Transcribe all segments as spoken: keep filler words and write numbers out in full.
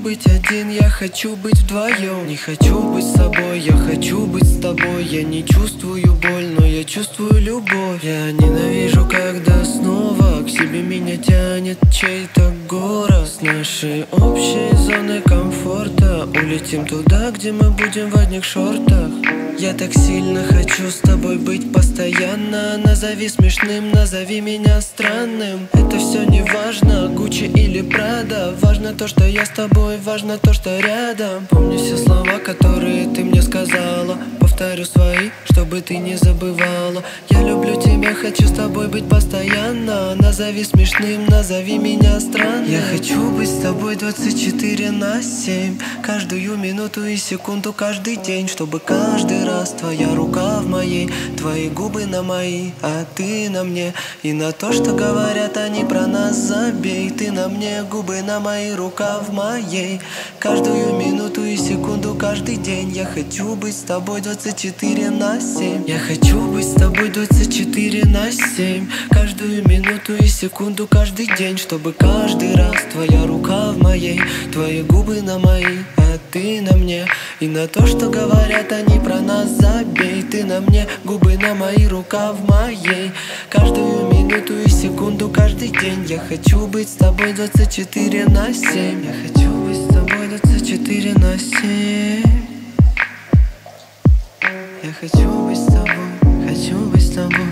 быть один, я хочу быть вдвоем. Не хочу быть с тобой, я хочу быть с тобой. Я не чувствую боль, но я чувствую любовь. Я ненавижу, когда снова к себе меня тянет чей-то город. С нашей общей зоны комфорта улетим туда, где мы будем в одних шортах. Я так сильно хочу с тобой быть постоянно. Назови смешным, назови меня странным. Это все не важно, Гуччи или Прада. Важно то, что я с тобой, важно то, что рядом. Помню все слова, которые ты мне сказала. Повторю свои, чтобы ты не забывала. Я люблю тебя, хочу с тобой быть постоянно. Назови смешным, назови меня странным. Я хочу быть с тобой двадцать четыре на семь. Каждую минуту и секунду, каждый день. Чтобы каждый раз твоя рука в моей, твои губы на мои, а ты на мне. И на то, что говорят они про нас, забей. Ты на мне, губы на мои, рука в моей. Каждую минуту и секунду, каждый день. Я хочу быть с тобой двадцать четыре на семь. Я хочу быть с тобой двадцать четыре на семь. Каждую минуту и секунду, каждый день. Чтобы каждый раз твоя рука в моей, твои губы на мои, а ты на мне. И на то, что говорят они про нас, забей. Ты на мне, губы на мои, рука в моей. Каждую минуту и секунду, каждый день. Я хочу быть с тобой двадцать четыре на семь. Я хочу быть с тобой двадцать четыре на семь. Я хочу быть с тобой, хочу быть с тобой.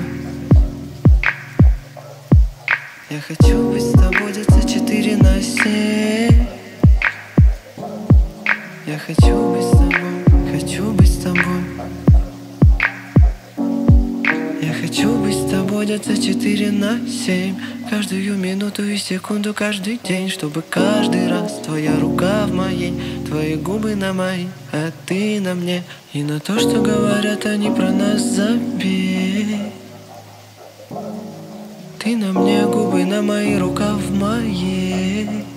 Я хочу быть с тобой двадцать четыре на семь. Я хочу быть с тобой, хочу быть с тобой. Я хочу быть с тобой двадцать четыре на семь. Каждую минуту и секунду, каждый день. Чтобы каждый раз твоя рука в моей, твои губы на мои, а ты на мне. И на то, что говорят они про нас, забей. Ты на мне, губы на мои, рука в моей.